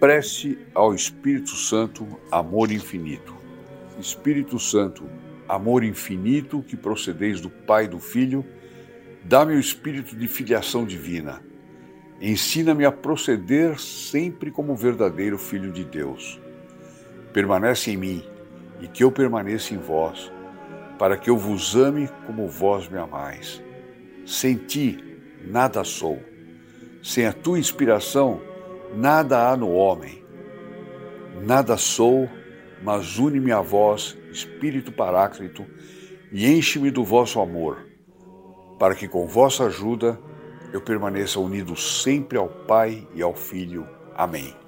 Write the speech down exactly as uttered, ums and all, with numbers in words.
Prece ao Espírito Santo, amor infinito. Espírito Santo, amor infinito que procedeis do Pai e do Filho, dá-me o espírito de filiação divina. Ensina-me a proceder sempre como verdadeiro Filho de Deus. Permanece em mim e que eu permaneça em vós, para que eu vos ame como vós me amais. Sem ti, nada sou. Sem a tua inspiração, nada há no homem. Nada sou, mas une-me a vós, Espírito Paráclito, e enche-me do vosso amor, para que com vossa ajuda eu permaneça unido sempre ao Pai e ao Filho. Amém.